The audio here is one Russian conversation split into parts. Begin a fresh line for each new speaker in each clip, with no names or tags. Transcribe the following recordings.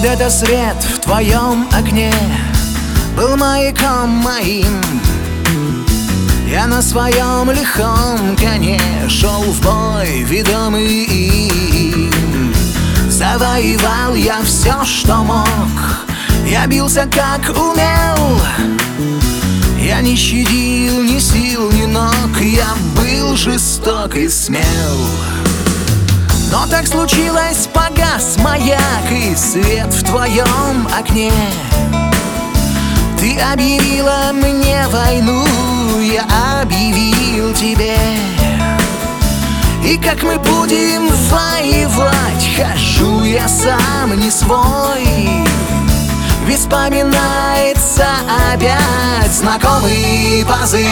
Когда-то свет в твоем окне был маяком моим. Я на своем лихом коне шел в бой, ведомый им. Завоевал я все, что мог, я бился как умел. Я не щадил ни сил, ни ног, я был жесток и смел. Но так случилось, погас маяк и свет в твоем окне. Ты объявила мне войну, я объявил тебе. И как мы будем воевать, хожу я сам не свой. Ведь вспоминается опять знакомый позывной.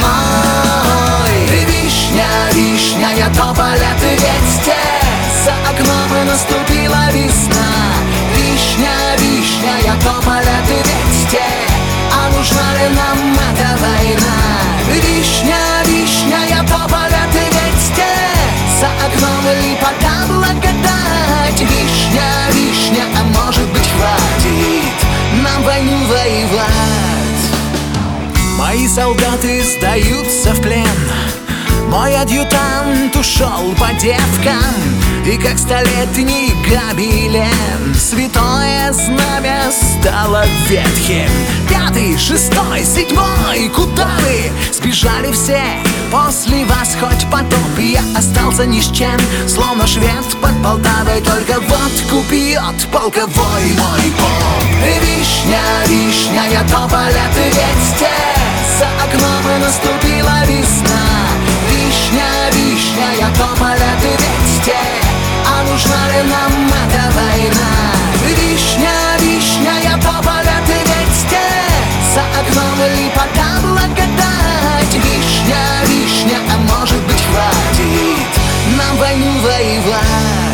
Вишня, вишня, я тополя, ты ведь за окном и наступила весна. Вишня, вишня, я тополя, ты ведь а нужна ли нам эта война? Вишня, вишня, я тополя, ты ведь за окном ли пока благодать? Вишня, вишня, а может быть хватит нам войну воевать? Мои солдаты сдаются в плен, мой адъютант ушел по девкам. И как столетний гобелен святое знамя стало ветхим. 5-й, 6-й, 7-й, куда вы сбежали все? После вас хоть потоп, я остался ни с чем, словно швед под Полтавой, только водку пьет полковой мой поп. Вишня, вишня, я тополя, ты ведь за окном и наступила весна. Вишня, вишня, я тополя, ты ведь а нужна ли нам эта война? Вишня, вишня, я тополя, ты ведь за окном ли пока благодать? Вишня, вишня, а может быть хватит нам войну воевать?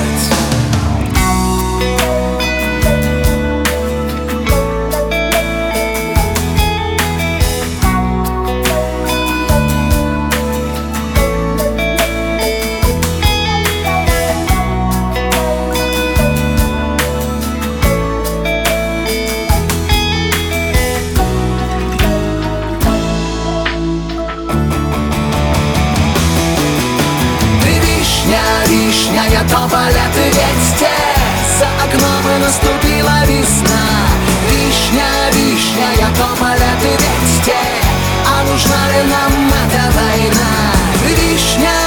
Вишня, я тополя, ты ведь за окном и наступила весна. Вишня, вишня, я тополя, ты ведь а нужна ли нам эта война? Вишня,